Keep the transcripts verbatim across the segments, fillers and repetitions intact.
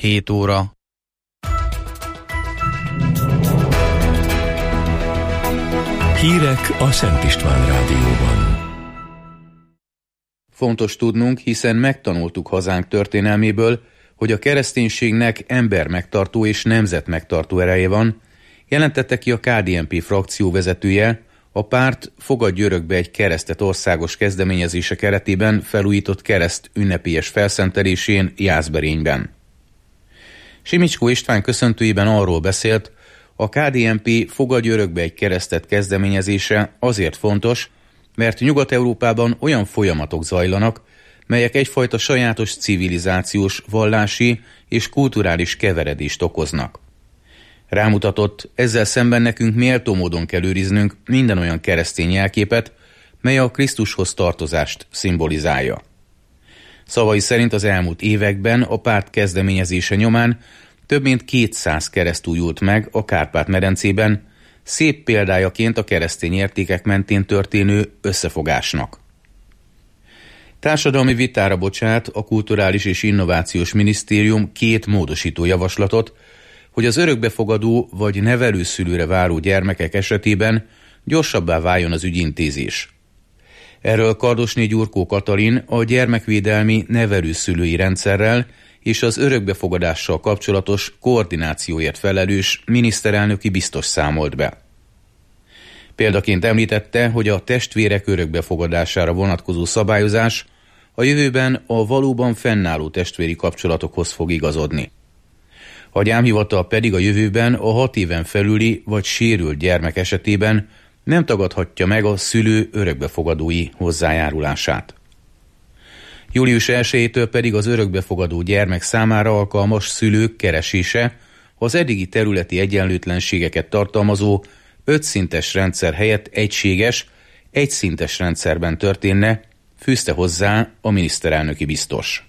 hét óra. Hírek a Szent István Rádióban. Fontos tudnunk, hiszen megtanultuk hazánk történelméből, hogy a kereszténységnek embermegtartó és nemzetmegtartó ereje van, jelentette ki a ká dé en pé frakció vezetője, a párt Fogadj örökbe egy keresztet országos kezdeményezése keretében felújított kereszt ünnepélyes felszentelésén Jászberényben. Simicskó István köszöntőjében arról beszélt, a ká dé en pé Fogadj örökbe egy keresztet kezdeményezése azért fontos, mert Nyugat-Európában olyan folyamatok zajlanak, melyek egyfajta sajátos civilizációs, vallási és kulturális keveredést okoznak. Rámutatott, ezzel szemben nekünk méltó módon kell őriznünk minden olyan keresztény jelképet, mely a Krisztushoz tartozást szimbolizálja. Szavai szerint az elmúlt években a párt kezdeményezése nyomán több mint kétszáz kereszt újult meg a Kárpát-medencében, szép példájaként a keresztény értékek mentén történő összefogásnak. Társadalmi vitára bocsát a Kulturális és Innovációs Minisztérium két módosító javaslatot, hogy az örökbefogadó vagy nevelőszülőre váró gyermekek esetében gyorsabbá váljon az ügyintézés. Erről Kardosné Gyurkó Katalin a gyermekvédelmi nevelőszülői rendszerrel és az örökbefogadással kapcsolatos koordinációért felelős miniszterelnöki biztos számolt be. Példaként említette, hogy a testvérek örökbefogadására vonatkozó szabályozás a jövőben a valóban fennálló testvéri kapcsolatokhoz fog igazodni. A gyámhivatal pedig a jövőben a hat éven felüli vagy sérült gyermek esetében nem tagadhatja meg a szülő örökbefogadói hozzájárulását. július elsejétől pedig az örökbefogadó gyermek számára alkalmas szülők keresése az eddigi területi egyenlőtlenségeket tartalmazó ötszintes rendszer helyett egységes, egyszintes rendszerben történne, fűzte hozzá a miniszterelnöki biztos.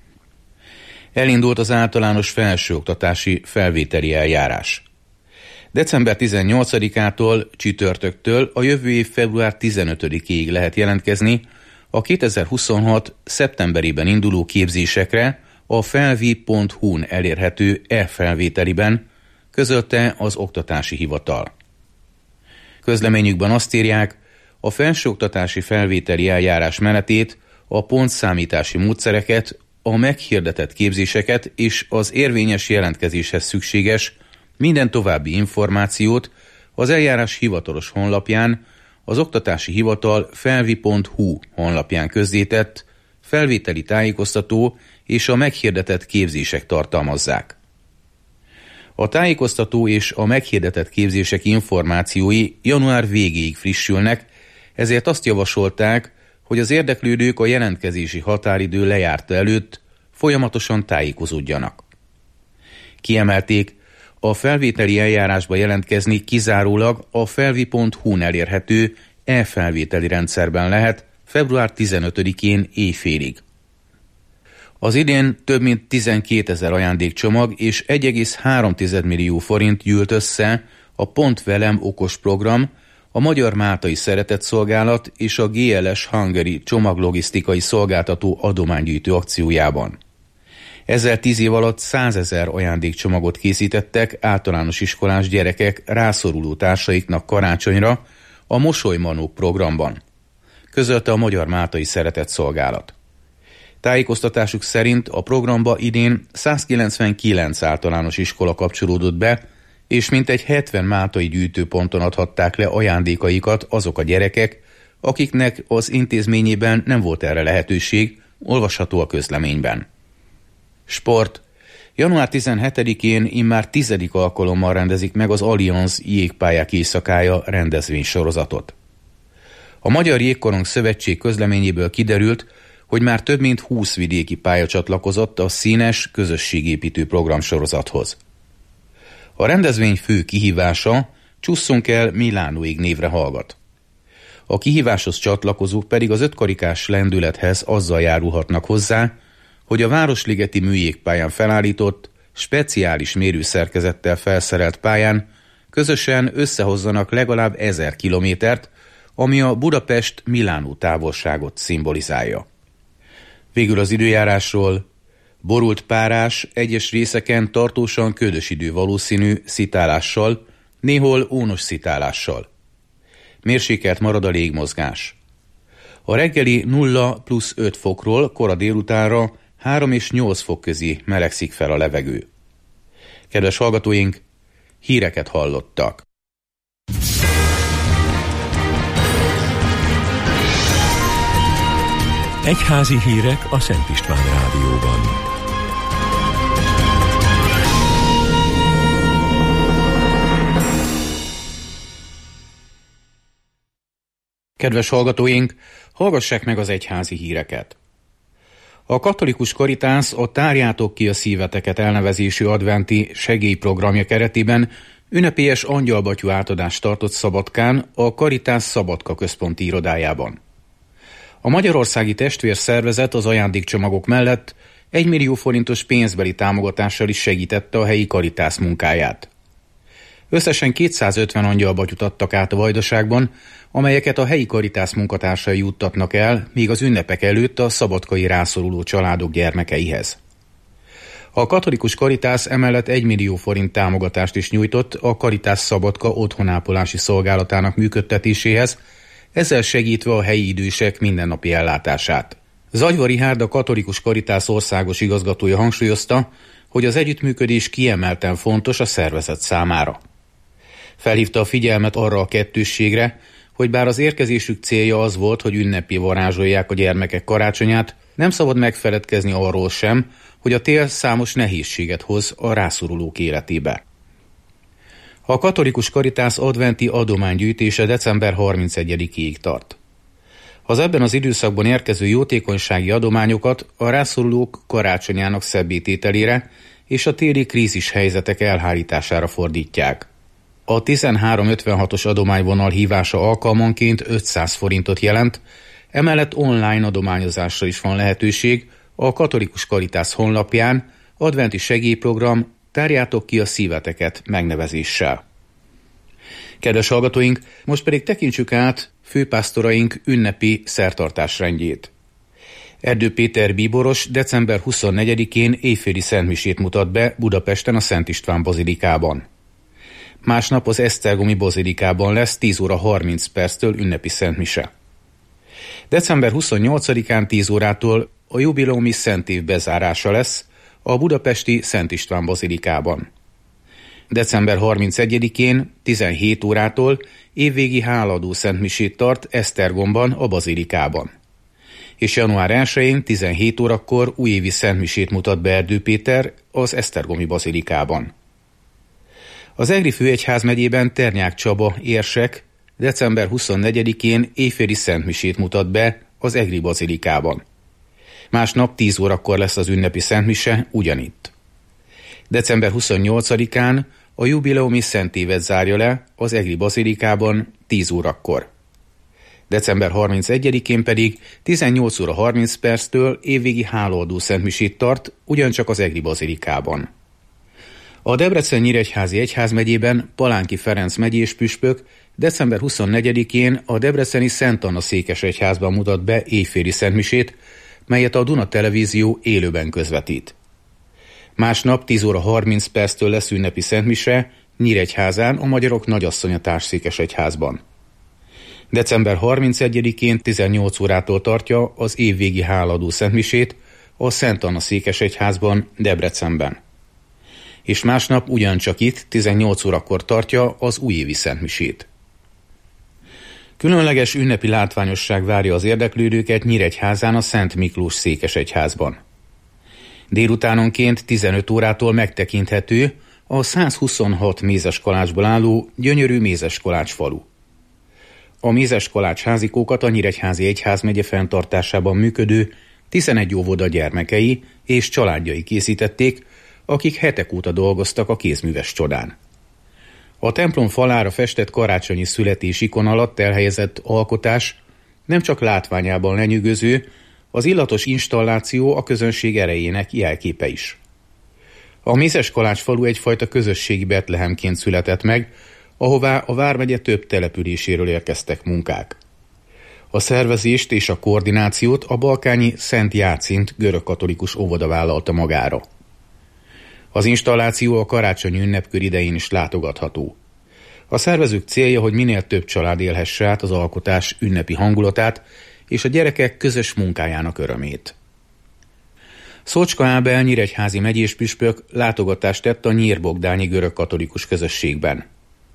Elindult az általános felsőoktatási felvételi eljárás. december tizennyolcadikától csütörtöktől a jövő év február tizenötödikéig lehet jelentkezni a kétezer-huszonhat. szeptemberében induló képzésekre a felvi pont hu-n elérhető e-felvételiben, közölte az Oktatási Hivatal. Közleményükben azt írják, a felsőoktatási felvételi eljárás menetét, a pontszámítási módszereket, a meghirdetett képzéseket és az érvényes jelentkezéshez szükséges minden további információt az eljárás hivatalos honlapján, az Oktatási Hivatal felvi pont hu honlapján közzétett felvételi tájékoztató és a meghirdetett képzések tartalmazzák. A tájékoztató és a meghirdetett képzések információi január végéig frissülnek, ezért azt javasolták, hogy az érdeklődők a jelentkezési határidő lejárta előtt folyamatosan tájékozódjanak. Kiemelték, a felvételi eljárásba jelentkezni kizárólag a felvi pont hu-n elérhető e-felvételi rendszerben lehet február tizenötödikén éjfélig. Az idén több mint tizenkétezer ajándékcsomag és egy egész három millió forint gyűlt össze a Pont Velem okos program, a Magyar Máltai Szeretetszolgálat és a gé el es Hungary csomaglogisztikai szolgáltató adománygyűjtő akciójában. Ezzel tíz év alatt százezer ajándékcsomagot készítettek általános iskolás gyerekek rászoruló társaiknak karácsonyra a Mosolymanók programban, közölte a Magyar Máltai Szeretetszolgálat. Tájékoztatásuk szerint a programba idén százkilencvenkilenc általános iskola kapcsolódott be, és mintegy hetven máltai gyűjtőponton adhatták le ajándékaikat azok a gyerekek, akiknek az intézményében nem volt erre lehetőség, olvasható a közleményben. Sport. január tizenhetedikén immár tizedik alkalommal rendezik meg az Allianz Jégpályák éjszakája rendezvénysorozatot. A Magyar Jégkorong Szövetség közleményéből kiderült, hogy már több mint húsz vidéki pálya csatlakozott a színes közösségépítő programsorozathoz. A rendezvény fő kihívása Csusszunk el Milánóig névre hallgat. A kihíváshoz csatlakozók pedig az ötkarikás lendülethez azzal járulhatnak hozzá, hogy a Városligeti műjégpályán felállított, speciális mérőszerkezettel felszerelt pályán közösen összehozzanak legalább ezer kilométert, ami a Budapest-Milánó távolságot szimbolizálja. Végül az időjárásról. Borult párás, egyes részeken tartósan ködös idő valószínű szitálással, néhol ónos szitálással. Mérsékelt marad a légmozgás. A reggeli nulla plusz öt fokról kora délutánra három és nyolc fok közé melegszik fel a levegő. Kedves hallgatóink, híreket hallottak. Egyházi hírek a Szent István Rádióban. Kedves hallgatóink, hallgassák meg az egyházi híreket. A katolikus Karitász a Tárjátok ki a szíveteket elnevezésű adventi segélyprogramja keretében ünnepélyes angyalbatyú átadást tartott Szabadkán a Karitász Szabadka központi irodájában. A magyarországi testvérszervezet az ajándékcsomagok mellett egy millió forintos pénzbeli támogatással is segítette a helyi Karitász munkáját. Összesen kétszázötven angyalbatyút adtak át a Vajdaságban, amelyeket a helyi Karitász munkatársai juttatnak el, még az ünnepek előtt a szabadkai rászoruló családok gyermekeihez. A katolikus Karitász emellett egy millió forint támogatást is nyújtott a Karitász Szabadka otthonápolási szolgálatának működtetéséhez, ezzel segítve a helyi idősek mindennapi ellátását. Zagyva Rihárd, a katolikus Karitász országos igazgatója hangsúlyozta, hogy az együttműködés kiemelten fontos a szervezet számára. Felhívta a figyelmet arra a kettősségre, hogy bár az érkezésük célja az volt, hogy ünnepi varázsolják a gyermekek karácsonyát, nem szabad megfeledkezni arról sem, hogy a tél számos nehézséget hoz a rászorulók életébe. A katolikus Karitász adventi adománygyűjtése december harmincegyedikéig tart. Az ebben az időszakban érkező jótékonysági adományokat a rászorulók karácsonyának szebbé-tételére és a téli krízis helyzetek elhárítására fordítják. A tizenhárom ötvenhatos adományvonal hívása alkalmanként ötszáz forintot jelent, emellett online adományozásra is van lehetőség a katolikus Karitász honlapján, adventi segélyprogram Tárjátok ki a szíveteket megnevezéssel. Kedves hallgatóink, most pedig tekintsük át főpásztoraink ünnepi szertartásrendjét. Erdő Péter bíboros december huszonnegyedikén éjféli szentmisét mutat be Budapesten a Szent István bazilikában. Másnap az esztergomi bazilikában lesz tíz óra harminc perctől ünnepi szentmise. december huszonnyolcadikán tíz órától a jubileumi szentév bezárása lesz a budapesti Szent István bazilikában. december harmincegyedikén tizenhét órától évvégi hálaadó szentmisét tart Esztergomban a bazilikában. És január elsején tizenhét órakor újévi szentmisét mutat be Erdő Péter az esztergomi bazilikában. Az Egri főegyházmegyében Ternyák Csaba érsek december huszonnegyedikén éjféli szentmisét mutat be az Egri bazilikában. Másnap tíz órakor lesz az ünnepi szentmise ugyanitt. december huszonnyolcadikán a jubileumi szentévet zárja le az Egri bazilikában tíz órakor. december harmincegyedikén pedig tizennyolc óra harminc perctől évvégi hálaadó szentmisét tart ugyancsak az Egri bazilikában. A Debrecen-Nyíregyházi egyházmegyében Palánki Ferenc megyés püspök december huszonnegyedikén a debreceni Szent Anna székesegyházban mutat be éjféli szentmisét, melyet a Duna Televízió élőben közvetít. Másnap tíz óra harminc perctől lesz ünnepi szentmise Nyíregyházán a Magyarok Nagyasszonya Társszékesegyházban. december harmincegyedikén tizennyolc órától tartja az évvégi hálaadó szentmisét a Szent Anna székesegyházban Debrecenben. És másnap ugyancsak itt tizennyolc órakor tartja az újévi szentmisét. Különleges ünnepi látványosság várja az érdeklődőket Nyíregyházán a Szent Miklós székesegyházban. Délutánonként tizenöt órától megtekinthető a százhuszonhat mézeskalácsból álló gyönyörű Mézeskalács falu. A Mézeskalács házikókat a Nyíregyházi egyházmegye fenntartásában működő tizenegy óvoda gyermekei és családjai készítették, akik hetek óta dolgoztak a kézműves csodán. A templom falára festett karácsonyi születés ikon alatt elhelyezett alkotás nem csak látványában lenyűgöző, az illatos installáció a közönség erejének jelképe is. A Mézeskalács falu egyfajta közösségi Betlehemként született meg, ahová a vármegye több településéről érkeztek munkák. A szervezést és a koordinációt a balkányi Szent Jácint görögkatolikus óvoda vállalta magára. Az installáció a karácsonyi ünnepkör idején is látogatható. A szervezők célja, hogy minél több család élhesse át az alkotás ünnepi hangulatát és a gyerekek közös munkájának örömét. Szocska Ábel nyíregyházi megyéspüspök látogatást tett a nyírbogdányi görögkatolikus közösségben.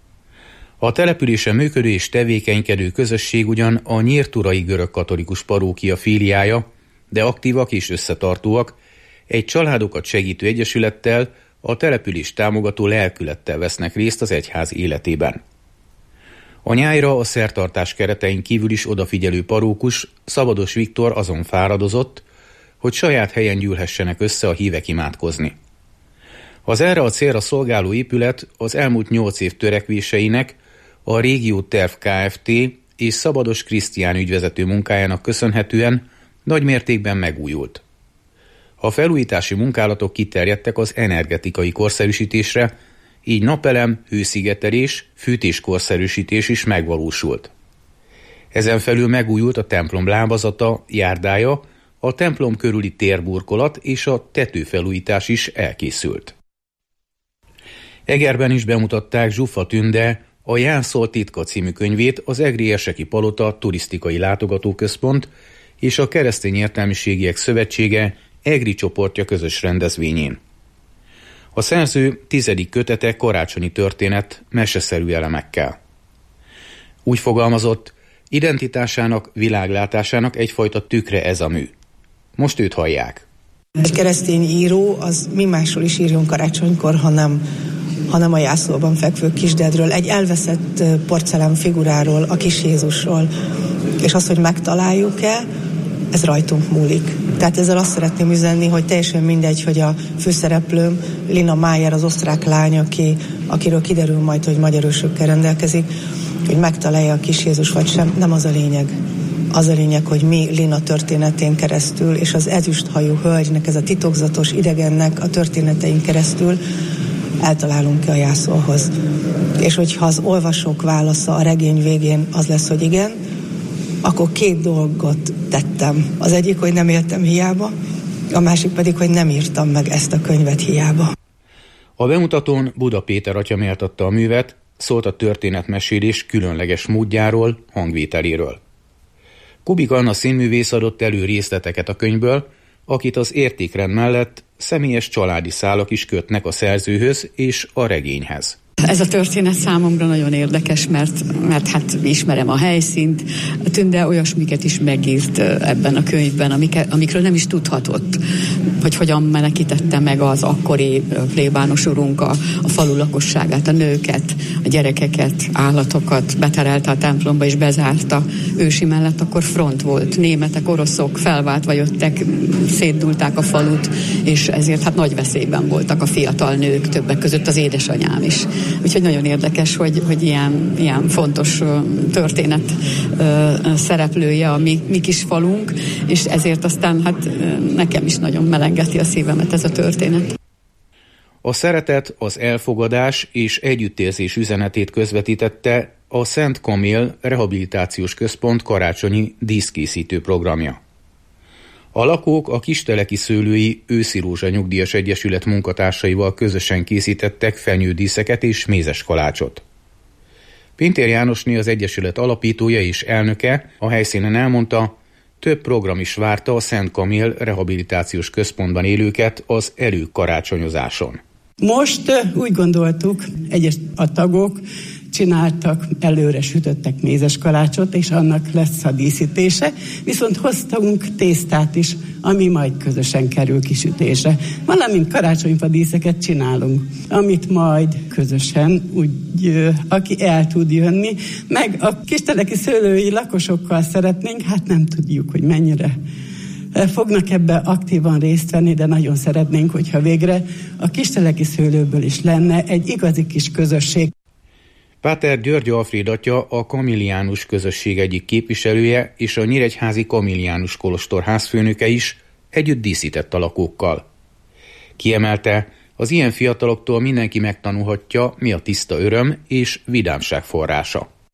A településen működő és tevékenykedő közösség ugyan a nyírturai görögkatolikus parókia filiája, de aktívak és összetartóak, egy családokat segítő egyesülettel, a település támogató lelkülettel vesznek részt az egyház életében. A nyájra a szertartás keretein kívül is odafigyelő parókus Szabados Viktor azon fáradozott, hogy saját helyen gyűlhessenek össze a hívek imádkozni. Az erre a célra szolgáló épület az elmúlt nyolc év törekvéseinek, a Régió Terv Kft. És Szabados Krisztián ügyvezető munkájának köszönhetően nagy mértékben megújult. A felújítási munkálatok kiterjedtek az energetikai korszerűsítésre, így napelem, hőszigetelés, fűtéskorszerűsítés is megvalósult. Ezen felül megújult a templom lábazata, járdája, a templom körüli térburkolat és a tetőfelújítás is elkészült. Egerben is bemutatták Zsuffa Tünde a Jánszol titka című könyvét az Egri Erseki Palota Turisztikai Látogatóközpont és a Keresztény Értelmiségiek Szövetsége Egri csoportja közös rendezvényén. A szerző tizedik kötete karácsonyi történet meseszerű elemekkel. Úgy fogalmazott, identitásának, világlátásának egyfajta tükre ez a mű. Most őt hallják. Egy keresztény író az mi másról is írjon karácsonykor, hanem, hanem a jászolban fekvő kisdedről, egy elveszett porcelán figuráról, a kis Jézusról. És az, hogy megtaláljuk-e, ez rajtunk múlik. Tehát ezzel azt szeretném üzenni, hogy teljesen mindegy, hogy a főszereplőm Lina Májer, az osztrák lány, aki, akiről kiderül majd, hogy magyar ősökkel rendelkezik, hogy megtalálja a kis Jézus vagy sem, nem az a lényeg. Az a lényeg, hogy mi Lina történetén keresztül, és az ezüsthajú hölgynek, ez a titokzatos idegennek a történetein keresztül eltalálunk-e a Jászolhoz. És hogyha az olvasók válasza a regény végén az lesz, hogy igen, akkor két dolgot tettem. Az egyik, hogy nem éltem hiába, a másik pedig, hogy nem írtam meg ezt a könyvet hiába. A bemutatón Buda Péter atya méltatta a művet, szólt a történetmesélés különleges módjáról, hangvételéről. Kubik Anna színművész adott elő részleteket a könyvből, akit az értékrend mellett személyes családi szálak is kötnek a szerzőhöz és a regényhez. Ez a történet számomra nagyon érdekes, mert, mert hát ismerem a helyszínt. Tünde olyasmiket is megírt ebben a könyvben, amik, amikről nem is tudhatott, hogy hogyan menekítette meg az akkori plébános urunk a, a falu lakosságát, a nőket, a gyerekeket, állatokat, beterelte a templomba és bezárta. Ősi mellett akkor front volt, németek, oroszok felváltva jöttek, szétdulták a falut, és ezért hát nagy veszélyben voltak a fiatal nők, többek között az édesanyám is. Úgyhogy nagyon érdekes, hogy, hogy ilyen, ilyen fontos történet szereplője a mi, mi kis falunk, és ezért aztán hát nekem is nagyon melengeti a szívemet ez a történet. A szeretet, az elfogadás és együttérzés üzenetét közvetítette a Szent Kamil Rehabilitációs Központ karácsonyi díszkészítő programja. A lakók a Kisteleki Szőlői Őszi Rózsa Nyugdíjas Egyesület munkatársaival közösen készítettek fenyődíszeket és mézes kalácsot. Pintér Jánosné, az egyesület alapítója és elnöke a helyszínen elmondta, több program is várta a Szent Kamil Rehabilitációs Központban élőket az előkarácsonyozáson. Most úgy gondoltuk, egyes a tagok csináltak, előre sütöttek mézes kalácsot, és annak lesz a díszítése, viszont hoztunk tésztát is, ami majd közösen kerül kisütésre. Valamint karácsonyfa díszeket csinálunk, amit majd közösen, úgy, aki el tud jönni, meg a kisteleki szőlői lakosokkal szeretnénk, hát nem tudjuk, hogy mennyire fognak ebbe aktívan részt venni, de nagyon szeretnénk, hogyha végre a kisteleki szőlőből is lenne egy igazi kis közösség. Páter György Alfréd atya a kamiliánus közösség egyik képviselője és a nyíregyházi kamiliánus kolostor házfőnöke is együtt díszített a lakókkal. Kiemelte, az ilyen fiataloktól mindenki megtanulhatja, mi a tiszta öröm és vidámság forrása.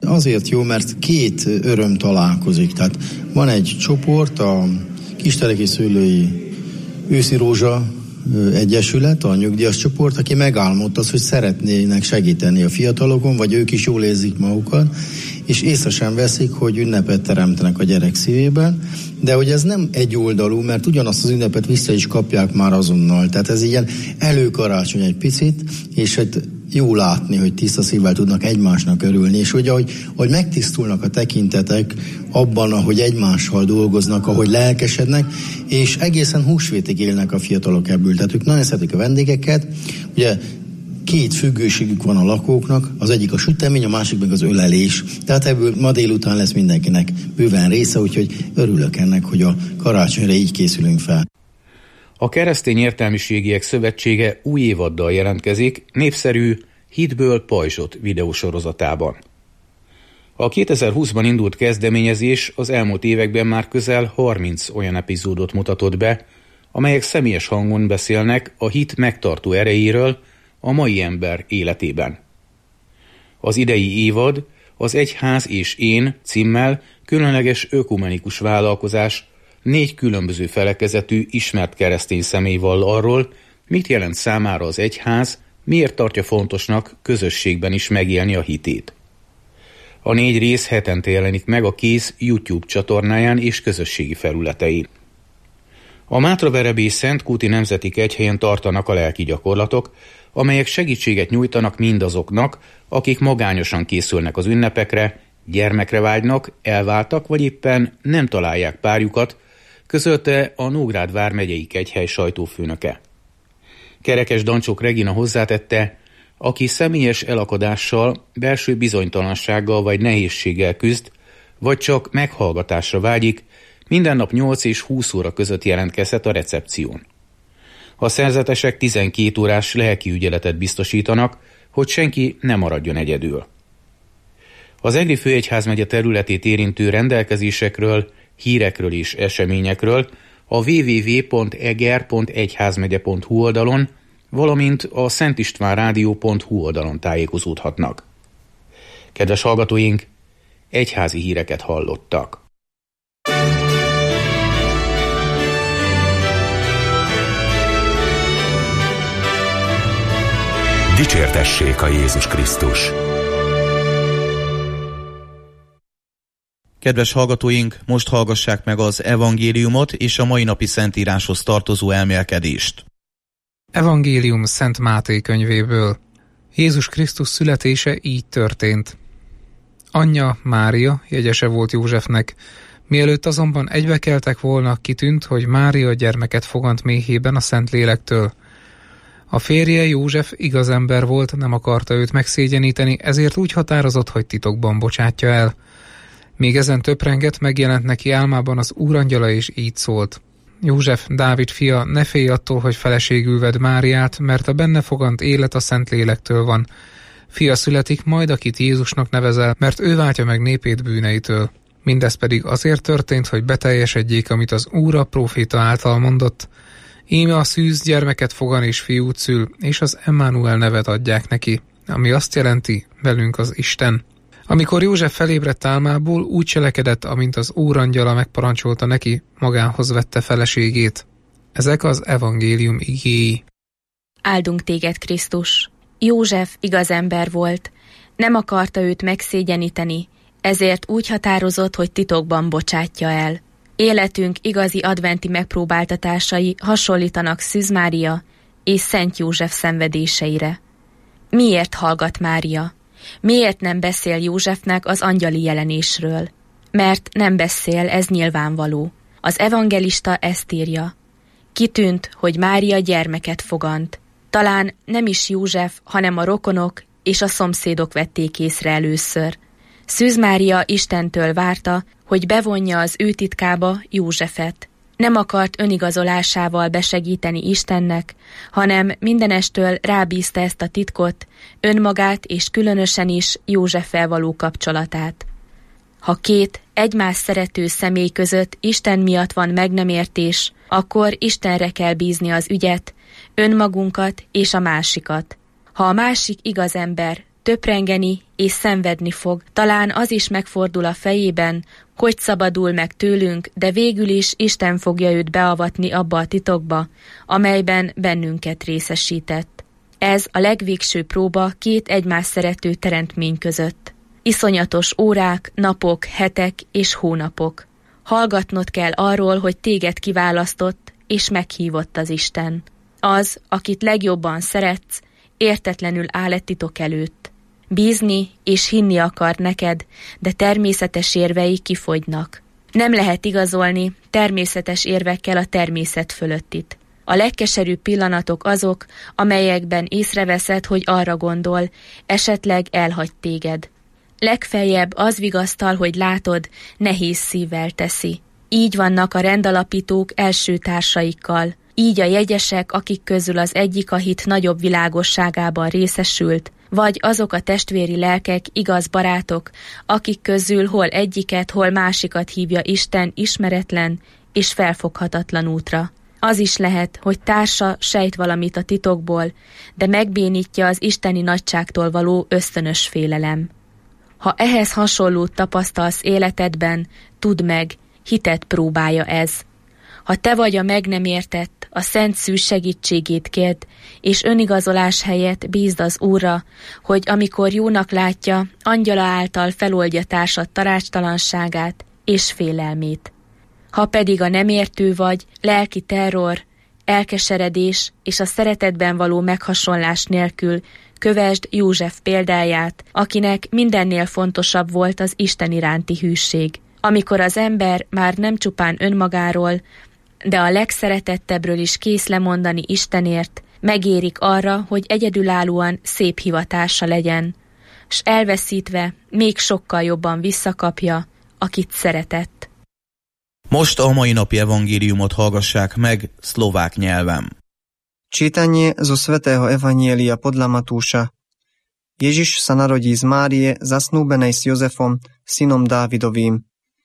Azért jó, mert két öröm találkozik. Tehát van egy csoport, a Kisteleki Szőlői Őszi Rózsa Egyesület, a nyugdíjas csoport, aki megálmodta azt, hogy szeretnének segíteni a fiatalokon, vagy ők is jól érzik magukat, és észre sem veszik, hogy ünnepet teremtenek a gyerek szívében, de hogy ez nem egyoldalú, mert ugyanazt az ünnepet vissza is kapják már azonnal. Tehát ez ilyen előkarácsony egy picit, és hát jó látni, hogy tiszta szívvel tudnak egymásnak örülni, és hogy ahogy, ahogy megtisztulnak a tekintetek abban, ahogy egymással dolgoznak, ahogy lelkesednek, és egészen húsvétig élnek a fiatalok ebből. Tehát ők nagyon szeretik a vendégeket. Ugye két függőségük van a lakóknak, az egyik a sütemény, a másik meg az ölelés. Tehát ebből ma délután lesz mindenkinek bőven része, úgyhogy örülök ennek, hogy a karácsonyra így készülünk fel. A Keresztény Értelmiségiek Szövetsége új évaddal jelentkezik, népszerű Hitből pajzsot videósorozatában. A kétezer-húszban indult kezdeményezés az elmúlt években már közel harminc olyan epizódot mutatott be, amelyek személyes hangon beszélnek a hit megtartó erejéről a mai ember életében. Az idei évad az Egyház és én címmel különleges ökumenikus vállalkozás négy különböző felekezetű ismert keresztény személy vall arról, mit jelent számára az egyház, miért tartja fontosnak közösségben is megélni a hitét. A négy rész hetente jelenik meg a Kész YouTube csatornáján és közösségi felületein. A Mátraverebély Szentkúti Nemzeti Kegyhelyen tartanak a lelki gyakorlatok, amelyek segítséget nyújtanak mindazoknak, akik magányosan készülnek az ünnepekre, gyermekre vágynak, elváltak vagy éppen nem találják párjukat, közölte a Nógrád vármegyei kegyhely sajtófőnöke. Kerekes Dancsok Regina hozzátette, aki személyes elakadással, belső bizonytalansággal vagy nehézséggel küzd, vagy csak meghallgatásra vágyik, minden nap nyolc és húsz óra között jelentkezhet a recepción. A szerzetesek tizenkét órás lelki ügyeletet biztosítanak, hogy senki ne maradjon egyedül. Az Egri főegyházmegye területét érintő rendelkezésekről, hírekről és eseményekről a double-u double-u double-u pont eger pont egyházmegye pont hu oldalon, valamint a szentistvánrádió pont hu oldalon tájékozódhatnak. Kedves hallgatóink, egyházi híreket hallottak. Dicsértessék a Jézus Krisztus! Kedves hallgatóink, most hallgassák meg az evangéliumot és a mai napi szentíráshoz tartozó elmélkedést. Evangélium Szent Máté könyvéből. Jézus Krisztus születése így történt. Anyja, Mária, jegyese volt Józsefnek, mielőtt azonban egybekeltek volna, kitűnt, hogy Mária gyermeket fogant méhében a Szentlélektől. A férje, József igaz ember volt, nem akarta őt megszégyeníteni, ezért úgy határozott, hogy titokban bocsátja el. Még ezen töprengett, megjelent neki álmában az úrangyala, és így szólt. József, Dávid fia, ne félj attól, hogy feleségül vedd Máriát, mert a benne fogant élet a Szentlélektől van. Fia születik majd, akit Jézusnak nevezel, mert ő váltja meg népét bűneitől. Mindez pedig azért történt, hogy beteljesedjék, amit az Úr a próféta által mondott. Íme a szűz gyermeket fogan és fiút szül, és az Emmanuel nevet adják neki, ami azt jelenti, velünk az Isten. Amikor József felébredt álmából, úgy cselekedett, amint az úrangyala megparancsolta neki, magához vette feleségét. Ezek az evangélium igéi. Áldunk téged, Krisztus! József igaz ember volt, nem akarta őt megszégyeníteni, ezért úgy határozott, hogy titokban bocsátja el. Életünk igazi adventi megpróbáltatásai hasonlítanak Szűz Mária és Szent József szenvedéseire. Miért hallgat Mária? Miért nem beszél Józsefnek az angyali jelenésről? Mert nem beszél, ez nyilvánvaló. Az evangelista ezt írja. Kitűnt, hogy Mária gyermeket fogant. Talán nem is József, hanem a rokonok és a szomszédok vették észre először. Szűz Mária Istentől várta, hogy bevonja az ő titkába Józsefet. Nem akart önigazolásával besegíteni Istennek, hanem mindenestől rábízta ezt a titkot, önmagát és különösen is Józseffel való kapcsolatát. Ha két egymás szerető személy között Isten miatt van meg nem értés, akkor Istenre kell bízni az ügyet, önmagunkat és a másikat. Ha a másik igaz ember, töprengeni és szenvedni fog. Talán az is megfordul a fejében, hogy szabadul meg tőlünk, de végül is Isten fogja őt beavatni abba a titokba, amelyben bennünket részesített. Ez a legvégső próba két egymás szerető teremtmény között. Iszonyatos órák, napok, hetek és hónapok. Hallgatnod kell arról, hogy téged kiválasztott és meghívott az Isten. Az, akit legjobban szeretsz, értetlenül áll egy titok előtt. Bízni és hinni akar neked, de természetes érvei kifogynak. Nem lehet igazolni természetes érvekkel a természet fölöttit. A legkeserűbb pillanatok azok, amelyekben észreveszed, hogy arra gondol, esetleg elhagy téged. Legfeljebb az vigasztal, hogy látod, nehéz szívvel teszi. Így vannak a rendalapítók első társaikkal. Így a jegyesek, akik közül az egyik a hit nagyobb világosságában részesült, vagy azok a testvéri lelkek, igaz barátok, akik közül hol egyiket, hol másikat hívja Isten ismeretlen és felfoghatatlan útra. Az is lehet, hogy társa sejt valamit a titokból, de megbénítja az isteni nagyságtól való ösztönös félelem. Ha ehhez hasonlót tapasztalsz életedben, tudd meg, hited próbája ez. Ha te vagy a meg nem értett, a Szent Szű segítségét kérd, és önigazolás helyett bízd az Úrra, hogy amikor jónak látja, angyala által feloldja társad tanácstalanságát és félelmét. Ha pedig a nem értő vagy, lelki terror, elkeseredés és a szeretetben való meghasonlás nélkül kövesd József példáját, akinek mindennél fontosabb volt az Isten iránti hűség. Amikor az ember már nem csupán önmagáról, de a legszeretettebbről is kész lemondani Istenért, megérik arra, hogy egyedülállóan szép hivatása legyen, s elveszítve még sokkal jobban visszakapja, akit szeretett. Most a mai napi evangéliumot hallgassák meg szlovák nyelven. Čítanie zo svätého Evanjelia podľa Matúša. Ježiš sa narodí z Márie, zasnúbenej s Jozefom, synom Dávidovým.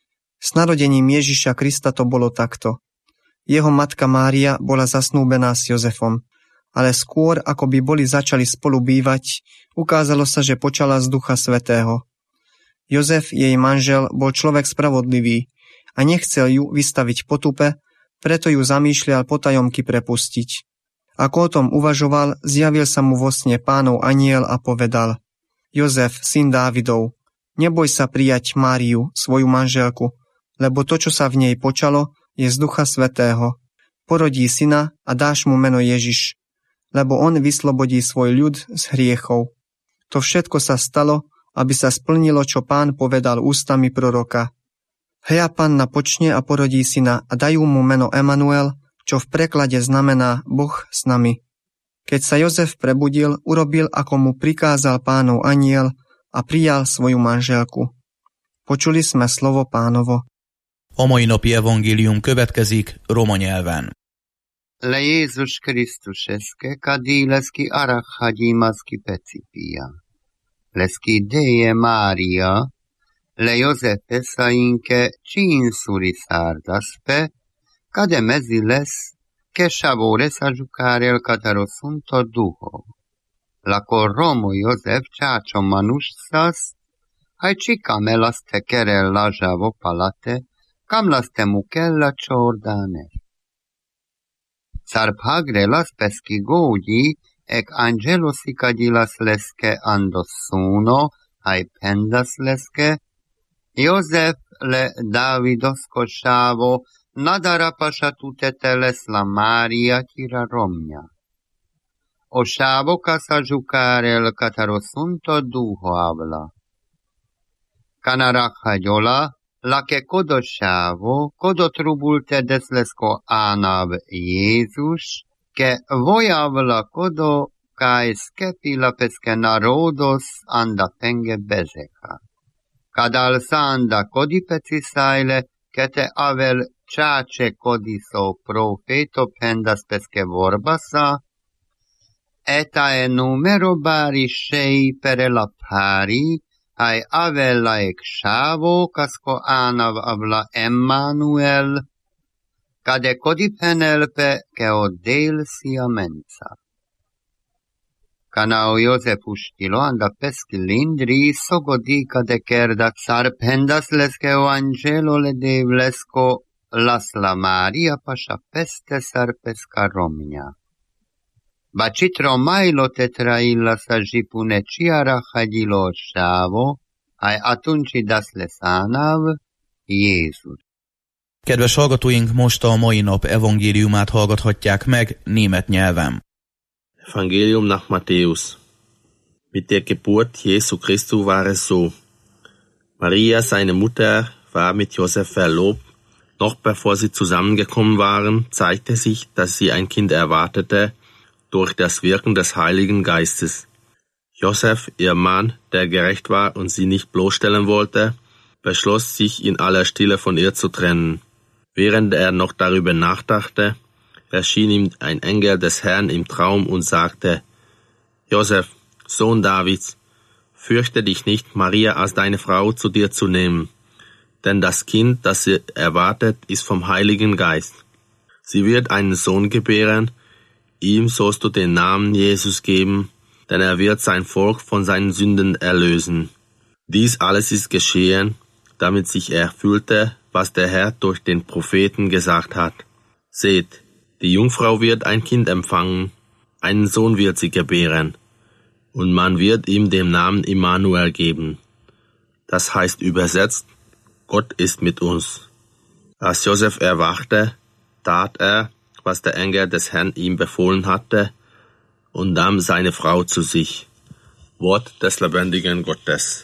S narodením Ježiša Krista to bolo takto. Jeho matka Mária bola zasnúbená s Jozefom, ale skôr, ako by boli začali spolu bývať, ukázalo sa, že počala z Ducha Svätého. Jozef, jej manžel, bol človek spravodlivý a nechcel ju vystaviť potupe, preto ju zamýšľal potajomky prepustiť. Ako o tom uvažoval, zjavil sa mu vo sne Pánov anjel a povedal: Jozef, syn Dávidov, neboj sa prijať Máriu, svoju manželku, lebo to, čo sa v nej počalo, je z Ducha Svätého. Porodí syna a dáš mu meno Ježiš, lebo on vyslobodí svoj ľud z hriechov. To všetko sa stalo, aby sa splnilo, čo Pán povedal ústami proroka. Hľa, panna počne a porodí syna a dajú mu meno Emanuel, čo v preklade znamená Boh s nami. Keď sa Jozef prebudil, urobil, ako mu prikázal Pánov anjel a prijal svoju manželku. Počuli sme slovo Pánovo. A mai napi evangélium következik roma nyelven. Le Jézus Krisztuseske kadíleszki arakhadímaszki pecipia. Leszki deje Mária, le Józefe sainke csinsuri szárdaspe, Cade meziles che shavore sa giocare al catarosunto duho. La corromo Iosef ceacio manușsas, hai cica me las te querel la javo palate, cam las te muchella ciordane. Sarpagre las peschi godi, ec angelos icadilas lesche andossuno, hai pendas lesche, Iosef le Davidos coșavo, Nadara pasha tuteteles la Maria tira romnia. O shavo casa giocare el catarosunto duho habla. Canarak hajola, la che codo shavo, codo trubulte deslesco anav Jézus, che voi habla codo cae skepila pesche narodos anda penge bezeca. Cadal sanda codi pecisaile, che te avel Ceace codiso profeto pendas pesche vorbasa, eta e numero bari shei per la pari, ai avella exavo casco anav avla Emmanuel, cade codi penelpe che odel sia mensa. Canao Iosef ustilo anda peschi lindri sogodica de kerda sarpendas lesco angelo le de vlesco lasla Maria pasha peste sarpesca Romnia. Bacitro mailo tetrailla sajipune ciara hadilo savo, ai atunci das lesanav, Jézus. Kedves hallgatóink, most a mai nap evangéliumát hallgathatják meg német nyelven. Evangelium nach Matthäus. Mit der Geburt Jesu Christi war es so. Maria, seine Mutter, war mit Josef verlobt. Noch bevor sie zusammengekommen waren, zeigte sich, dass sie ein Kind erwartete, durch das Wirken des Heiligen Geistes. Josef, ihr Mann, der gerecht war und sie nicht bloßstellen wollte, beschloss, sich in aller Stille von ihr zu trennen. Während er noch darüber nachdachte, erschien ihm ein Engel des Herrn im Traum und sagte: Josef, Sohn Davids, fürchte dich nicht, Maria als deine Frau zu dir zu nehmen, denn das Kind, das sie erwartet, ist vom Heiligen Geist. Sie wird einen Sohn gebären, ihm sollst du den Namen Jesus geben, denn er wird sein Volk von seinen Sünden erlösen. Dies alles ist geschehen, damit sich erfüllte, was der Herr durch den Propheten gesagt hat. Seht, die Jungfrau wird ein Kind empfangen, einen Sohn wird sie gebären, und man wird ihm den Namen Immanuel geben. Das heißt übersetzt, Gott ist mit uns. Als Josef erwachte, tat er, was der Engel des Herrn ihm befohlen hatte, und nahm seine Frau zu sich. Wort des lebendigen Gottes.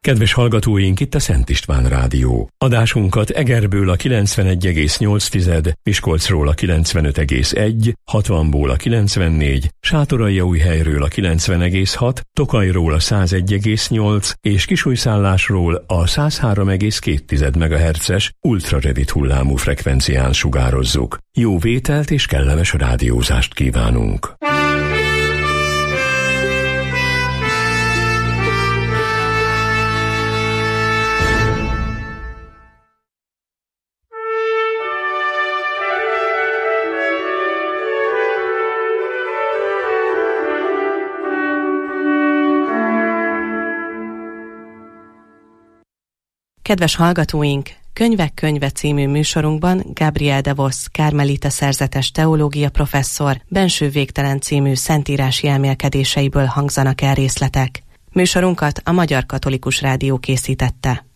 Kedves hallgatóink, itt a Szent István Rádió. Adásunkat Egerből a kilencvenegy egész nyolc, Miskolcról a kilencvenöt egész egy, hatvanból a kilencvennégy, Sátoraljaújhelyről a kilencven egész hat, Tokajról a száz egy egész nyolc és Kisújszállásról a száz három egész két megahertzes ultrarövid hullámú frekvencián sugározzuk. Jó vételt és kellemes rádiózást kívánunk! Kedves hallgatóink! Könyvek könyve című műsorunkban Gabriel de Vos, kármelita szerzetes teológia professzor, Benső végtelen című szentírási elmélkedéseiből hangzanak el részletek. Műsorunkat a Magyar Katolikus Rádió készítette.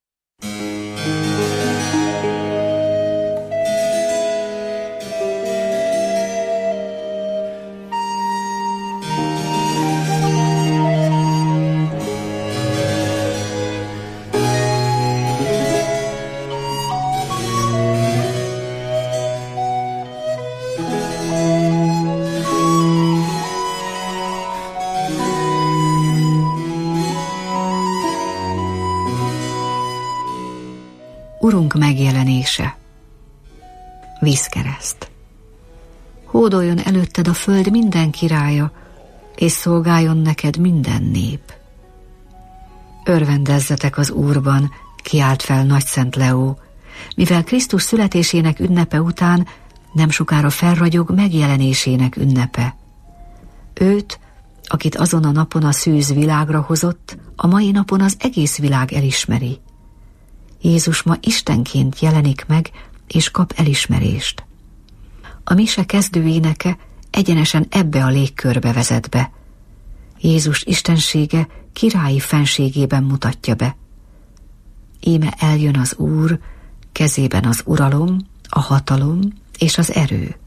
Urunk megjelenése. Vízkereszt. Hódoljon előtted a föld minden királya, és szolgáljon neked minden nép. Örvendezzetek az Úrban, kiált fel Nagyszent Leó, mivel Krisztus születésének ünnepe után nem sokára felragyog megjelenésének ünnepe. Őt, akit azon a napon a szűz világra hozott, a mai napon az egész világ elismeri. Jézus ma Istenként jelenik meg, és kap elismerést. A mise kezdő éneke egyenesen ebbe a légkörbe vezet be. Jézus istensége királyi fenségében mutatja be. Íme eljön az Úr, kezében az uralom, a hatalom és az erő.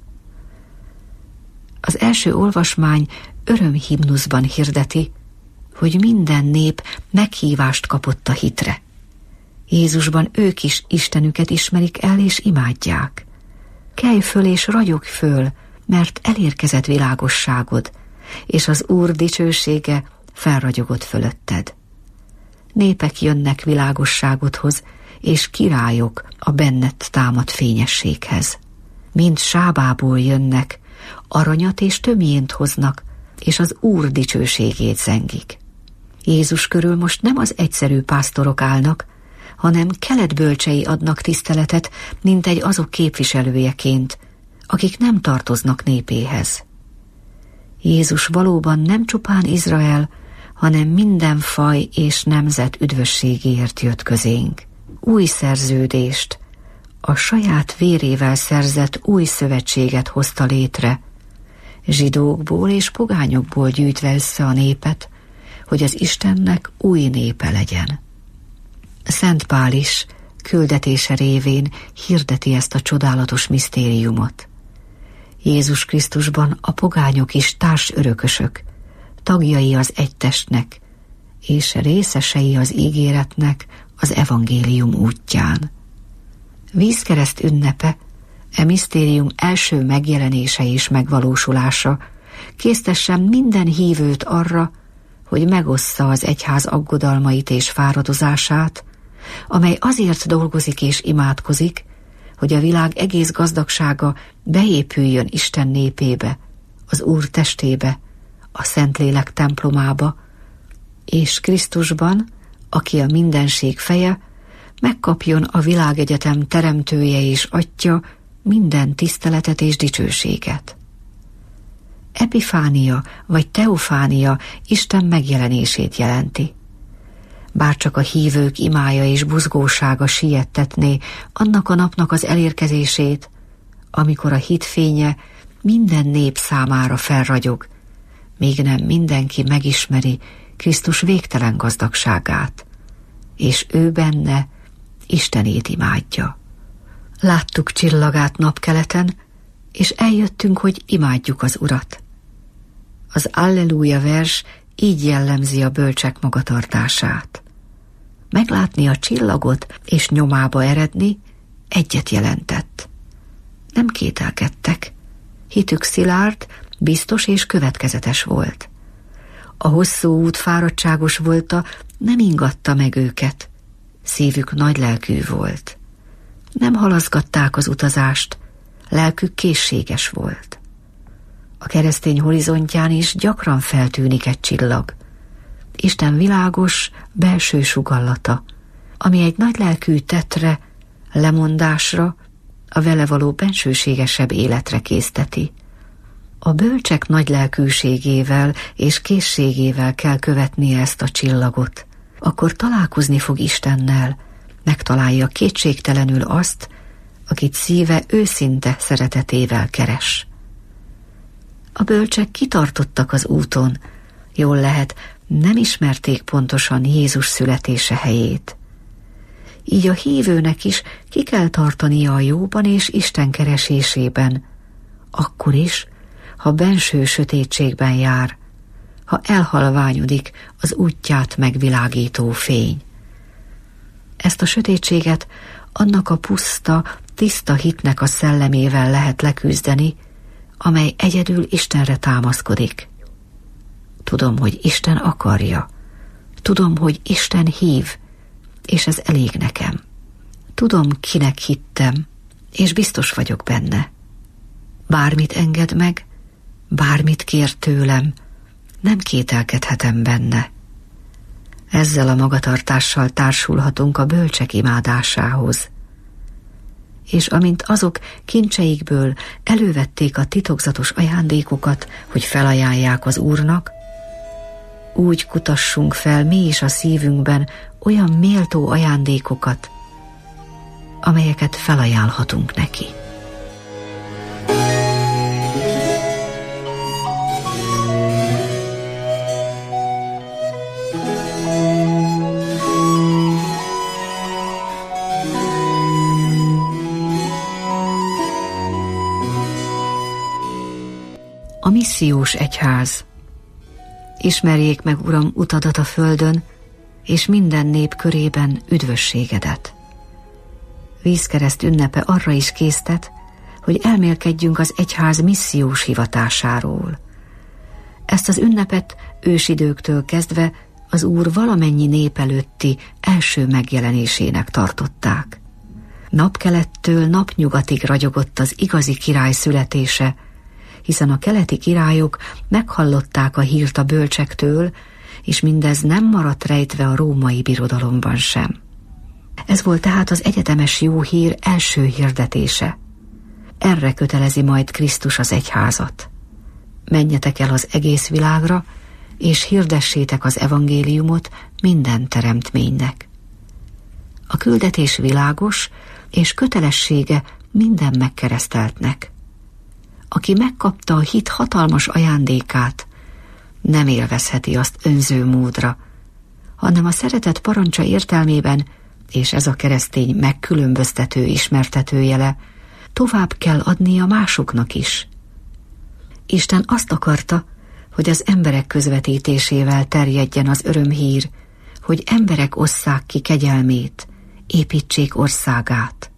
Az első olvasmány örömhimnuszban hirdeti, hogy minden nép meghívást kapott a hitre. Jézusban ők is Istenüket ismerik el és imádják. Kelj föl és ragyogj föl, mert elérkezett világosságod, és az Úr dicsősége felragyogott fölötted. Népek jönnek világosságodhoz, és királyok a benned támadt fényességhez. Mind Sábából jönnek, aranyat és tömjént hoznak, és az Úr dicsőségét zengik. Jézus körül most nem az egyszerű pásztorok állnak, hanem keletbölcsei adnak tiszteletet, mint egy azok képviselőjeként, akik nem tartoznak népéhez. Jézus valóban nem csupán Izrael, hanem minden faj és nemzet üdvösségéért jött közénk. Új szerződést, a saját vérével szerzett új szövetséget hozta létre, zsidókból és pogányokból gyűjtve össze a népet, hogy az Istennek új népe legyen. Szent Pál is küldetése révén hirdeti ezt a csodálatos misztériumot. Jézus Krisztusban a pogányok is társörökösök, tagjai az egy testnek, és részesei az ígéretnek az evangélium útján. Vízkereszt ünnepe, e misztérium első megjelenése és megvalósulása késztessen minden hívőt arra, hogy megossza az egyház aggodalmait és fáradozását, amely azért dolgozik és imádkozik, hogy a világ egész gazdagsága beépüljön Isten népébe, az Úr testébe, a Szentlélek templomába, és Krisztusban, aki a mindenség feje, megkapjon a világegyetem teremtője és atya minden tiszteletet és dicsőséget. Epifánia vagy teofánia Isten megjelenését jelenti. Bárcsak a hívők imája és buzgósága siettetné annak a napnak az elérkezését, amikor a hitfénye minden nép számára felragyog, még nem mindenki megismeri Krisztus végtelen gazdagságát, és ő benne Istenét imádja. Láttuk csillagát napkeleten, és eljöttünk, hogy imádjuk az Urat. Az Alleluja vers így jellemzi a bölcsek magatartását. meglátni a csillagot és nyomába eredni egyet jelentett. Nem kételkedtek. Hitük szilárd, biztos és következetes volt. A hosszú út fáradtságos volta nem ingatta meg őket. Szívük nagylelkű volt. Nem halaszgatták az utazást, lelkük készséges volt. A keresztény horizontján is gyakran feltűnik egy csillag. Isten világos, belső sugallata, ami egy nagylelkű tettre, lemondásra, a vele való bensőségesebb életre készteti. A bölcsek nagylelkűségével és készségével kell követnie ezt a csillagot. Akkor találkozni fog Istennel, megtalálja kétségtelenül azt, akit szíve őszinte szeretetével keres. A bölcsek kitartottak az úton, jól lehet, nem ismerték pontosan Jézus születése helyét. Így a hívőnek is ki kell tartania a jóban és Isten keresésében, akkor is, ha benső sötétségben jár, ha elhalványodik az útját megvilágító fény. Ezt a sötétséget annak a puszta, tiszta hitnek a szellemével lehet leküzdeni, amely egyedül Istenre támaszkodik. Tudom, hogy Isten akarja. Tudom, hogy Isten hív, és ez elég nekem. Tudom, kinek hittem, és biztos vagyok benne. Bármit enged meg, bármit kér tőlem, nem kételkedhetem benne. Ezzel a magatartással társulhatunk a bölcsek imádásához. És amint azok kincseikből elővették a titokzatos ajándékokat, hogy felajánlják az Úrnak, úgy kutassunk fel mi is a szívünkben olyan méltó ajándékokat, amelyeket felajánlhatunk neki. A missziós egyház. Ismerjék meg, Uram, utadat a földön, és minden nép körében üdvösségedet. Vízkereszt ünnepe arra is késztet, hogy elmélkedjünk az egyház missziós hivatásáról. Ezt az ünnepet ősidőktől kezdve az Úr valamennyi nép előtti első megjelenésének tartották. Napkelettől napnyugatig ragyogott az igazi király születése, hiszen a keleti királyok meghallották a hírt a bölcsektől, és mindez nem maradt rejtve a római birodalomban sem. Ez volt tehát az egyetemes jó hír első hirdetése. Erre kötelezi majd Krisztus az egyházat. Menjetek el az egész világra, és hirdessétek az evangéliumot minden teremtménynek. A küldetés világos, és kötelessége minden megkereszteltnek. Aki megkapta a hit hatalmas ajándékát, nem élvezheti azt önző módra, hanem a szeretet parancsa értelmében, és ez a keresztény megkülönböztető ismertetőjele, tovább kell adnia másoknak is. Isten azt akarta, hogy az emberek közvetítésével terjedjen az örömhír, hogy emberek osszák ki kegyelmét, építsék országát.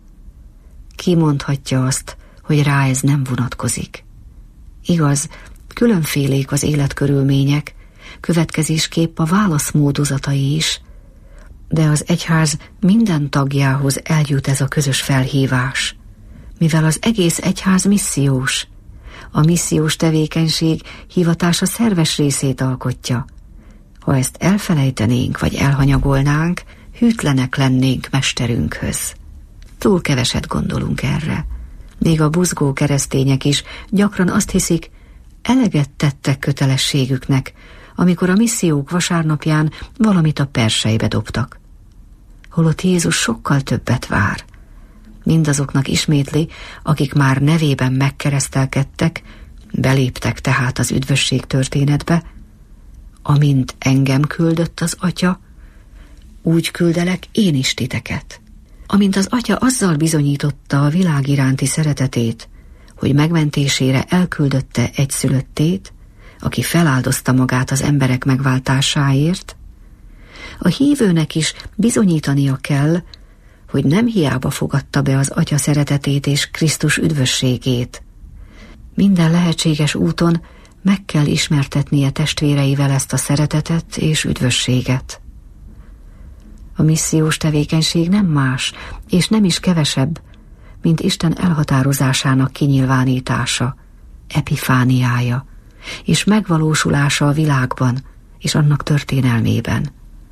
Ki mondhatja azt, hogy rá ez nem vonatkozik? Igaz, különfélék az életkörülmények, következésképp a válasz módozatai is, de az egyház minden tagjához eljut ez a közös felhívás, mivel az egész egyház missziós. A missziós tevékenység hivatása szerves részét alkotja. Ha ezt elfelejtenénk vagy elhanyagolnánk, hűtlenek lennénk mesterünkhöz. Túl keveset gondolunk erre. Még a buzgó keresztények is gyakran azt hiszik, eleget tettek kötelességüknek, amikor a missziók vasárnapján valamit a persejbe dobtak. Holott Jézus sokkal többet vár. Mindazoknak ismétli, akik már nevében megkeresztelkedtek, beléptek tehát az üdvösség történetbe, amint engem küldött az Atya, úgy küldelek én is titeket. Amint az Atya azzal bizonyította a világ iránti szeretetét, hogy megmentésére elküldötte egyszülöttét, aki feláldozta magát az emberek megváltásáért, A hívőnek is bizonyítania kell, hogy nem hiába fogadta be az Atya szeretetét és Krisztus üdvösségét. Minden lehetséges úton meg kell ismertetnie testvéreivel ezt a szeretetet és üdvösséget. A missziós tevékenység nem más, és nem is kevesebb, mint Isten elhatározásának kinyilvánítása, epifániája, és megvalósulása a világban és annak történelmében.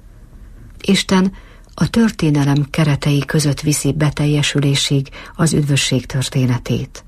Isten a történelem keretei között viszi beteljesülésig az üdvösség történetét.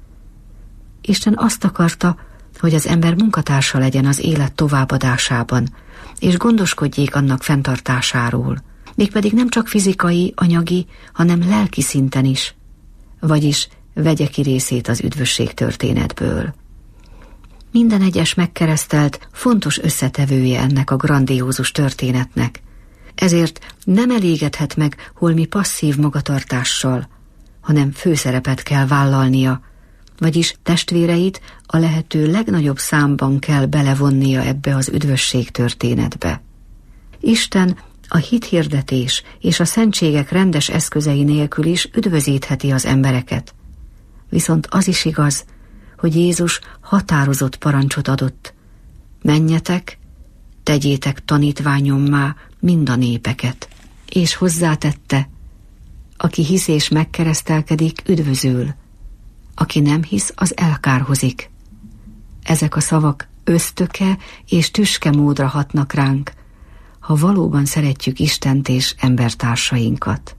Isten azt akarta, hogy az ember munkatársa legyen az élet továbbadásában, és gondoskodjék annak fenntartásáról, mégpedig nem csak fizikai, anyagi, hanem lelki szinten is, vagyis vegye ki részét az üdvösség történetből. Minden egyes megkeresztelt fontos összetevője ennek a grandiózus történetnek, ezért nem elégedhet meg holmi passzív magatartással, hanem főszerepet kell vállalnia, vagyis testvéreit a lehető legnagyobb számban kell belevonnia ebbe az üdvösség történetbe. Isten a hithirdetés és a szentségek rendes eszközei nélkül is üdvözítheti az embereket. Viszont az is igaz, hogy Jézus határozott parancsot adott. Menjetek, tegyétek tanítványommá mind a népeket. És hozzátette, aki hisz és megkeresztelkedik, üdvözül. Aki nem hisz, az elkárhozik. Ezek a szavak ösztöke és tüske módra hatnak ránk, ha valóban szeretjük Istent és embertársainkat.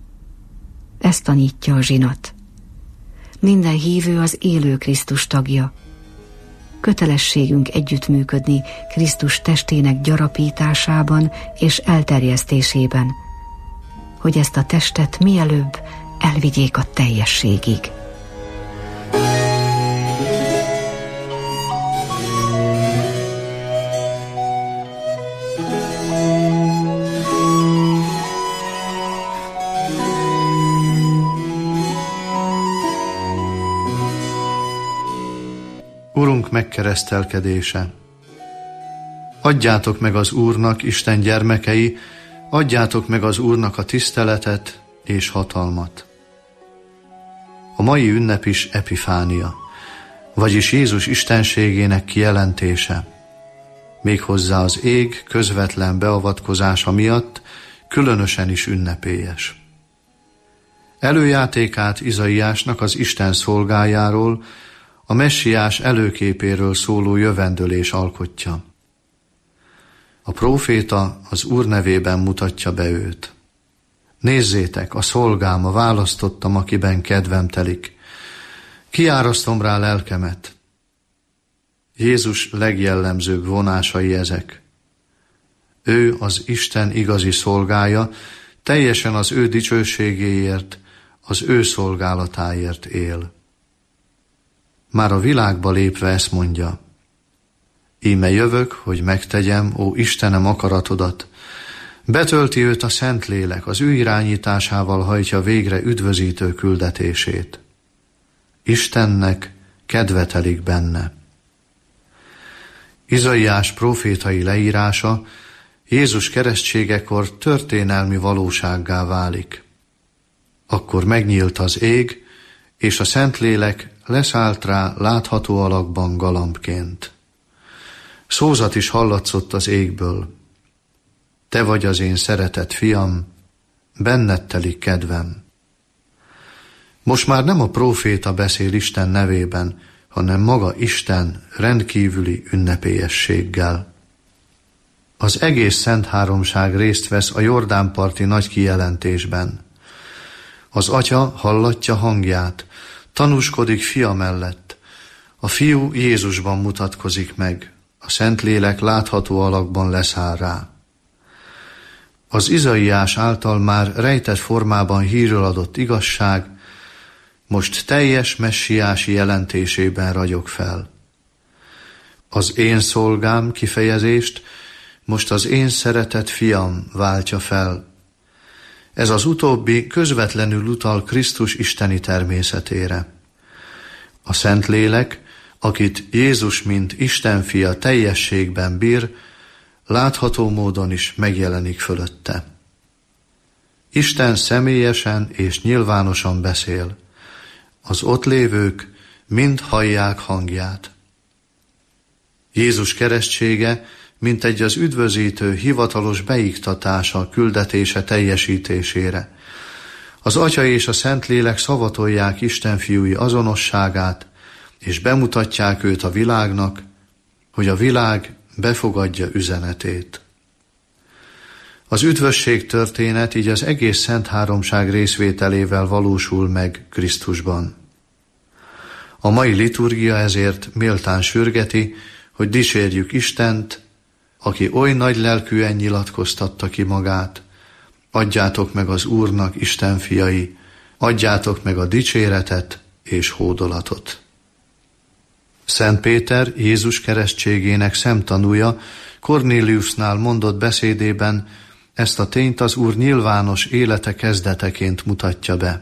Ezt tanítja a zsinat. Minden hívő az élő Krisztus tagja. Kötelességünk együttműködni Krisztus testének gyarapításában és elterjesztésében, hogy ezt a testet mielőbb elvigyék a teljességig. Urunk megkeresztelkedése. Adjátok meg az Úrnak, Isten gyermekei, adjátok meg az Úrnak a tiszteletet és hatalmat. A mai ünnep is epifánia, vagyis Jézus istenségének kijelentése. Méghozzá az ég közvetlen beavatkozása miatt különösen is ünnepélyes. Előjátékát Izaiásnak az Isten szolgájáról, a messiás előképéről szóló jövendőlés alkotja. A próféta az Úr nevében mutatja be őt. Nézzétek, a szolgám, a választottam, akiben kedvem telik. Kiárasztom rá lelkemet. Jézus legjellemzőbb vonásai ezek. Ő az Isten igazi szolgája, teljesen az ő dicsőségéért, az ő szolgálatáért él. Már a világba lépve ezt mondja: íme jövök, hogy megtegyem, ó Istenem, akaratodat. Betölti őt a Szentlélek, az ő irányításával hajtja végre üdvözítő küldetését. Istennek kedve telik benne. Izaiás prófétai leírása Jézus keresztségekor történelmi valósággá válik. Akkor megnyílt az ég, és a Szentlélek leszállt rá látható alakban galambként. Szózat is hallatszott az égből: te vagy az én szeretett fiam, benned telik kedvem. Most már nem a próféta beszél Isten nevében, hanem maga Isten rendkívüli ünnepélyességgel. Az egész Szent Háromság részt vesz a Jordánparti nagy kijelentésben. Az Atya hallatja hangját, tanúskodik fia mellett. A fiú Jézusban mutatkozik meg, a Szentlélek látható alakban leszáll rá. Az Izaiás által már rejtett formában hírről adott igazság most teljes messiási jelentésében ragyog fel. Az én szolgám kifejezést most az én szeretett fiam váltja fel. Ez az utóbbi közvetlenül utal Krisztus isteni természetére. A Szentlélek, akit Jézus mint Isten fia teljességben bír, látható módon is megjelenik fölötte. Isten személyesen és nyilvánosan beszél. Az ott lévők mind hallják hangját. Jézus keresztsége mintegy az üdvözítő hivatalos beiktatása küldetése teljesítésére. Az Atya és a Szentlélek szavatolják Isten fiúi azonosságát, és bemutatják őt a világnak, hogy a világ befogadja üzenetét. Az üdvösség történet így az egész Szent Háromság részvételével valósul meg Krisztusban. A mai liturgia ezért méltán sürgeti, hogy dicsérjük Istent, aki oly nagy lelkűen nyilatkoztatta ki magát. Adjátok meg az Úrnak, Isten fiai, adjátok meg a dicséretet és hódolatot. Szent Péter, Jézus keresztségének szemtanúja, Kornéliusnál mondott beszédében ezt a tényt az Úr nyilvános élete kezdeteként mutatja be.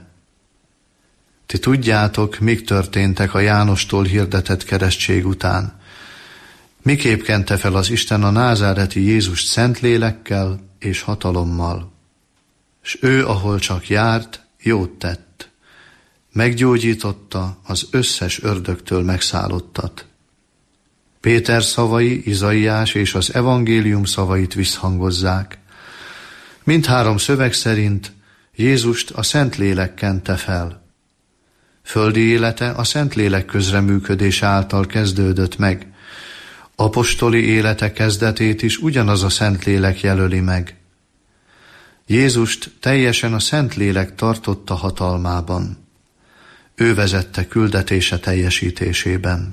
Ti tudjátok, mik történtek a Jánostól hirdetett keresztség után. Miképp kente fel az Isten a názáreti Jézust szent lélekkel és hatalommal. S ő, ahol csak járt, jót tett. Meggyógyította az összes ördögtől megszállottat. Péter szavai, Izaiás és az evangélium szavait visszhangozzák. Mindhárom szöveg szerint Jézust a Szentlélek kente fel. Földi élete a Szentlélek közreműködése által kezdődött meg. Apostoli élete kezdetét is ugyanaz a Szentlélek jelöli meg. Jézust teljesen a Szentlélek tartotta hatalmában. Ő vezette küldetése teljesítésében.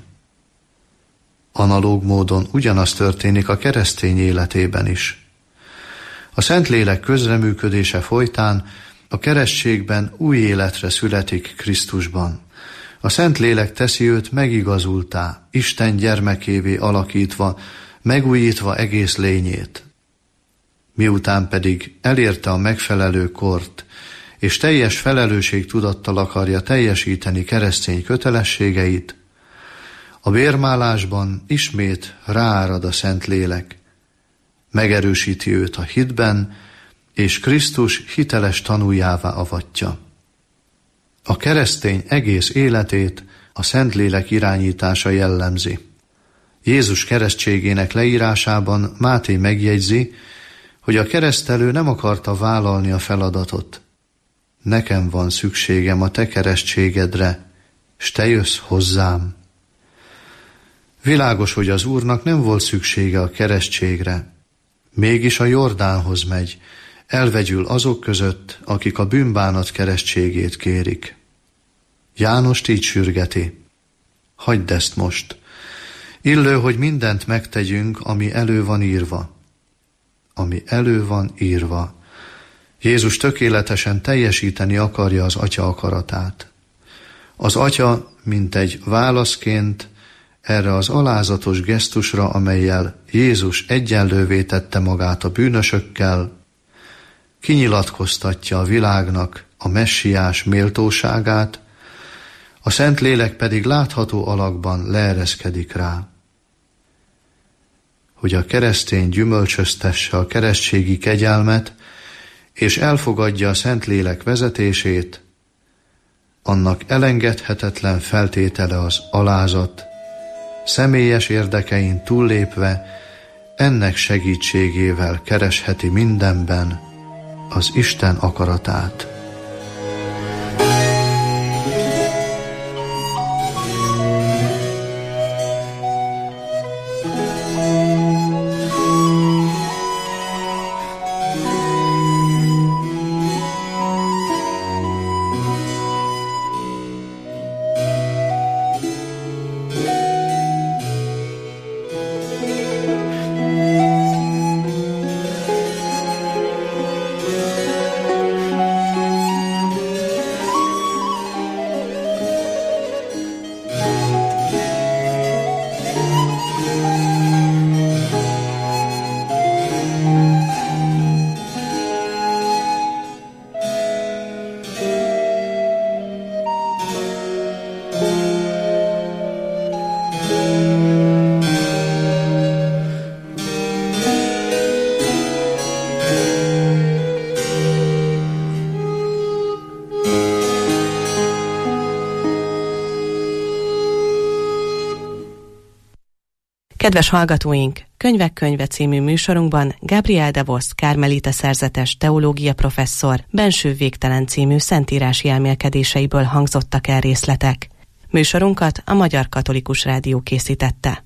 Analóg módon ugyanaz történik a keresztény életében is. A Szentlélek közreműködése folytán a keresztségben új életre születik Krisztusban. A Szentlélek teszi őt megigazultá, Isten gyermekévé alakítva, megújítva egész lényét. Miután pedig elérte a megfelelő kort, és teljes felelősségtudattal akarja teljesíteni keresztény kötelességeit, a bérmálásban ismét ráárad a Szentlélek, megerősíti őt a hitben, és Krisztus hiteles tanújává avatja. A keresztény egész életét a Szentlélek irányítása jellemzi. Jézus keresztségének leírásában Máté megjegyzi, hogy a keresztelő nem akarta vállalni a feladatot. Nekem van szükségem a te keresztségedre, s te jössz hozzám. Világos, hogy az Úrnak nem volt szüksége a keresztségre, mégis a Jordánhoz megy, elvegyül azok között, akik a bűnbánat keresztségét kérik. Jánost így sürgeti: hagyd ezt most. Illő, hogy mindent megtegyünk, ami elő van írva. Ami elő van írva. Jézus tökéletesen teljesíteni akarja az Atya akaratát. Az Atya, mint egy válaszként erre az alázatos gesztusra, amellyel Jézus egyenlővé tette magát a bűnösökkel, kinyilatkoztatja a világnak a messiás méltóságát, a Szentlélek pedig látható alakban leereszkedik rá. Hogy a keresztény gyümölcsöztesse a keresztségi kegyelmet, és elfogadja a Szentlélek vezetését, annak elengedhetetlen feltétele az alázat, személyes érdekein túllépve ennek segítségével keresheti mindenben az Isten akaratát. Kedves hallgatóink! Könyvek könyve című műsorunkban Gabriel de Vos Kármelita szerzetes teológia professzor Benső végtelen című szentírási elmélkedéseiből hangzottak el részletek. Műsorunkat a Magyar Katolikus Rádió készítette.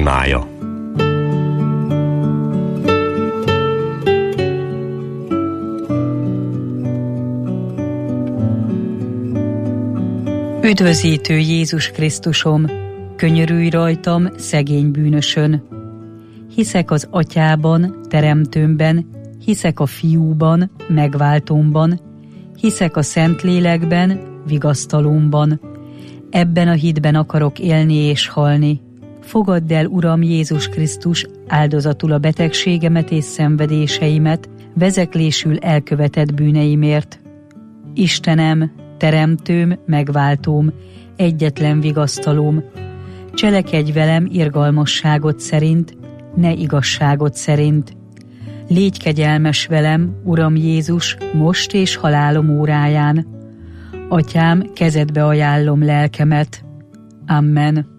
imája. Üdvözítő Jézus Krisztusom, könyörülj rajtam, szegény bűnösön. Hiszek az Atyában, Teremtőmben, hiszek a Fiúban, Megváltómban, hiszek a Szentlélekben, Vigasztalómban. Ebben a hitben akarok élni és halni. Fogadd el, Uram Jézus Krisztus, áldozatul a betegségemet és szenvedéseimet, vezeklésül elkövetett bűneimért. Istenem, Teremtőm, Megváltóm, egyetlen vigasztalóm, cselekedj velem irgalmasságot szerint, ne igazságot szerint. Légy kegyelmes velem, Uram Jézus, most és halálom óráján. Atyám, kezedbe ajánlom lelkemet. Amen.